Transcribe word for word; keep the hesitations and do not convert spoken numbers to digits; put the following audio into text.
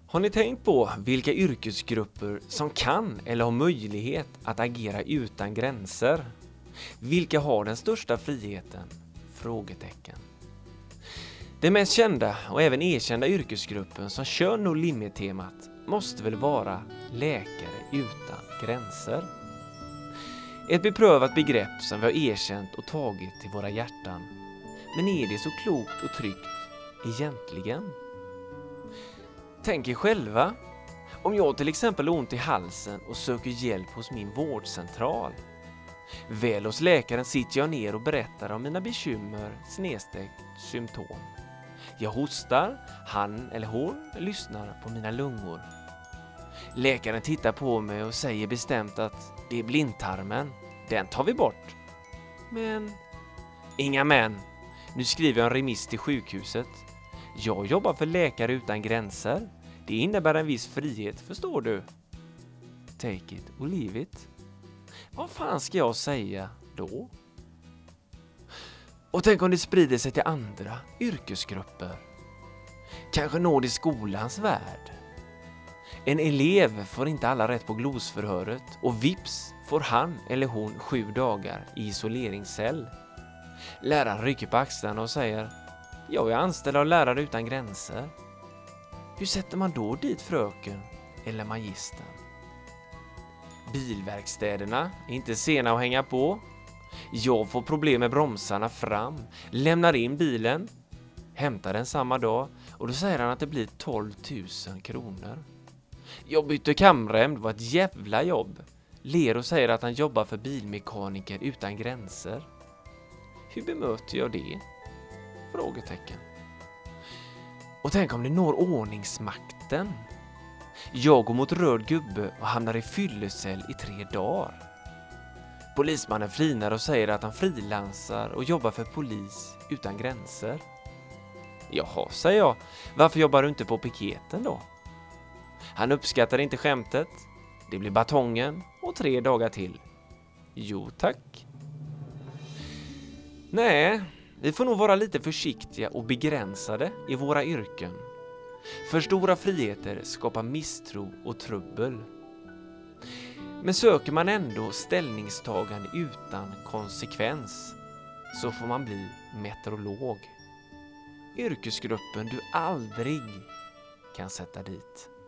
Har ni tänkt på vilka yrkesgrupper som kan eller har möjlighet att agera utan gränser? Vilka har den största friheten? Frågetecken. Den mest kända och även erkända yrkesgruppen som kör No Limit-temat måste väl vara läkare utan gränser. Ett beprövat begrepp som vi har erkänt och tagit till våra hjärtan. Men är det så klokt och tryggt egentligen? Tänk er själva, om jag till exempel har ont i halsen och söker hjälp hos min vårdcentral. Väl hos läkaren sitter jag ner och berättar om mina bekymmer snedstreck symptom. Jag hostar, han eller hon lyssnar på mina lungor. Läkaren tittar på mig och säger bestämt att det är blindtarmen, den tar vi bort. Men, inga men, nu skriver jag en remiss till sjukhuset. Jag jobbar för Läkare utan gränser. Det innebär en viss frihet, förstår du? Take it or leave it. Vad fan ska jag säga då? Och tänk om det sprider sig till andra yrkesgrupper. Kanske når det skolans värld. En elev får inte alla rätt på glosförhöret och vips får han eller hon sju dagar i isoleringscell. Läraren rycker på axlarna och säger: jag är anställd av Lärare utan gränser. Hur sätter man då dit fröken eller magistern? Bilverkstäderna är inte sena att hänga på. Jag får problem med bromsarna fram, lämnar in bilen, hämtar den samma dag och då säger han att det blir tolv tusen kronor. Jag bytte kamrem, det var ett jävla jobb. Lero säger att han jobbar för Bilmekaniker utan gränser. Hur bemöter jag det? Frågetecken. Och tänk om det når ordningsmakten. Jag går mot röd gubbe och hamnar i fyllecell i tre dagar. Polismannen flinar och säger att han frilansar och jobbar för Polis utan gränser. Jaha, säger jag. Varför jobbar du inte på piketen då? Han uppskattar inte skämtet. Det blir batongen och tre dagar till. Jo tack. Nej, vi får nog vara lite försiktiga och begränsade i våra yrken. För stora friheter skapar misstro och trubbel. Men söker man ändå ställningstagande utan konsekvens så får man bli meteorolog. Yrkesgruppen du aldrig kan sätta dit.